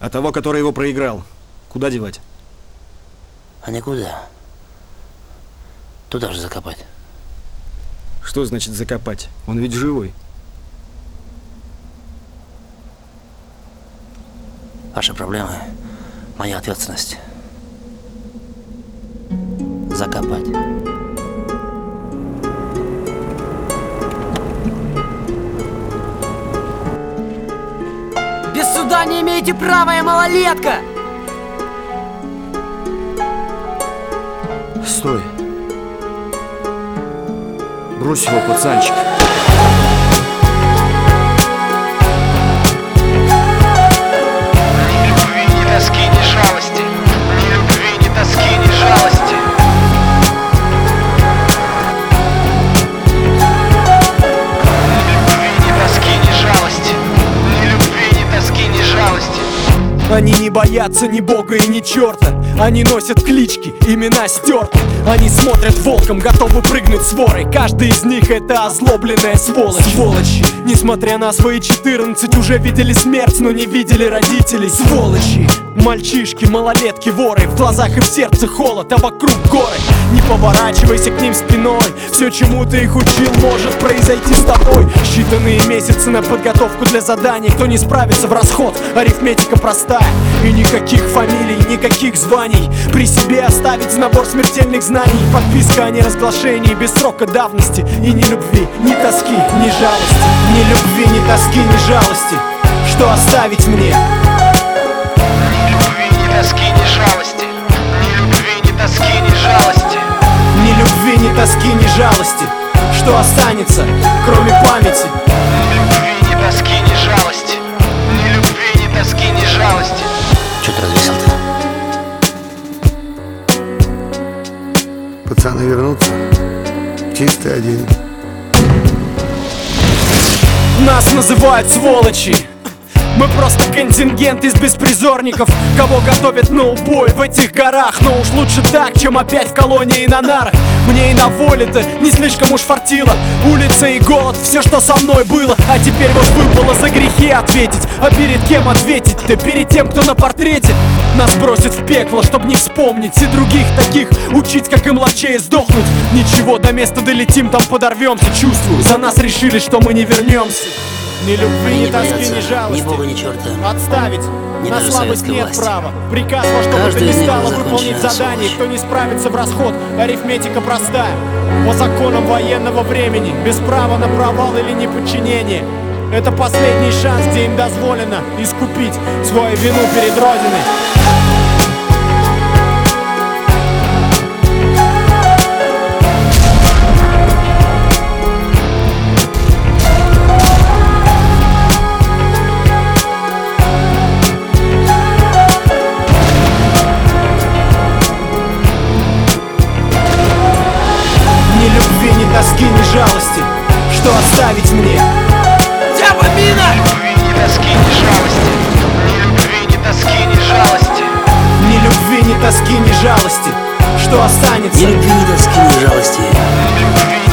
А того, который его проиграл, куда девать? А никуда. Туда же закопать. Что значит закопать? Он ведь живой. Ваши проблемы — моя ответственность. Закопать. Без суда не имеете права, я малолетка! Стой. Брось его, пацанчик. Ни любви, ни тоски, ни жалости. Ни любви, ни тоски, ни жалости. Ни любви, ни тоски, ни жалости. Ни любви, ни тоски, ни жалости. Они не боятся ни бога и ни черта. Они носят клички, имена стерты. Они смотрят волком, готовы прыгнуть с ворой. Каждый из них это озлобленная сволочь. Сволочи, несмотря на свои 14, уже видели смерть, но не видели родителей. Сволочи, мальчишки, малолетки, воры. В глазах и в сердце холод, а вокруг горы. Не поворачивайся к ним спиной. Все, чему ты их учил, может произойти с тобой. Считанные месяцы на подготовку для заданий. Кто не справится в расход, арифметика простая. И никаких фамилий, никаких званий. При себе оставить набор смертельных знаний. Подписка о неразглашении без срока давности. И ни любви, ни тоски, ни жалости. Ни любви, ни тоски, ни жалости. Что оставить мне? Ни любви, ни тоски, ни жалости. Ни любви, ни тоски, ни жалости. Ни любви, ни тоски, ни жалости. Что останется, кроме памяти? Ни любви, ни тоски, ни жалости. Ни любви, ни тоски, ни жалости. Чё ты развесил-то? Пацаны вернутся, чистый один. Нас называют сволочи. Мы просто контингент из беспризорников, кого готовят на убой в этих горах. Но уж лучше так, чем опять в колонии на нарах. Мне и на воле-то не слишком уж фартило. Улица и голод, все, что со мной было. А теперь вот выпало за грехи ответить. А перед кем ответить-то? Перед тем, кто на портрете. Нас бросят в пекло, чтоб не вспомнить. И других таких учить, как и младшее сдохнуть. Ничего, до места долетим, там подорвемся. Чувствую, за нас решили, что мы не вернемся. Ни любви, ни тоски, ни жалости. Ни бога, ни черта. Отставить. Ни На даже слабость советской нет власти. права. Приказ во что бы то Каждый ни из них стало был выполнить закончен, задание. сволочь. Кто не справится в расход, арифметика простая. По законам военного времени, без права на провал или неподчинение. Это последний шанс, где им дозволено искупить свою вину перед Родиной. Ни любви, ни тоски, ни жалости. Что оставить мне? Дябомина! Ни любви, ни тоски, ни жалости. Ни любви, ни тоски, ни жалости. Ни любви, ни тоски, ни жалости. Что останется? Ни любви, ни тоски, ни жалости. Ни любви,